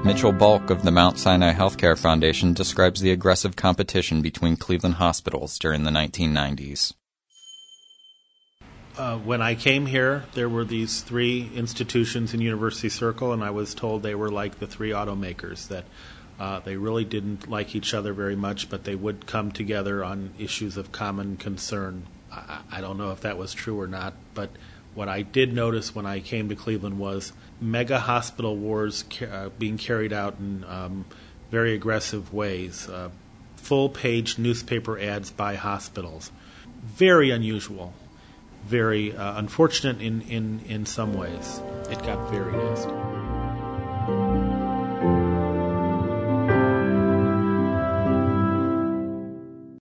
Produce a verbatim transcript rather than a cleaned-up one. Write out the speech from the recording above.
Mitchell Bulk of the Mount Sinai Healthcare Foundation describes the aggressive competition between Cleveland hospitals during the nineteen nineties. Uh, when I came here, there were these three institutions in University Circle, and I was told they were like the three automakers, that uh, they really didn't like each other very much, but they would come together on issues of common concern. I, I don't know if that was true or not, but what I did notice when I came to Cleveland was mega hospital wars ca- uh, being carried out in um, very aggressive ways, uh, full-page newspaper ads by hospitals. Very unusual. Very uh, unfortunate in, in, in some ways. It got very nasty.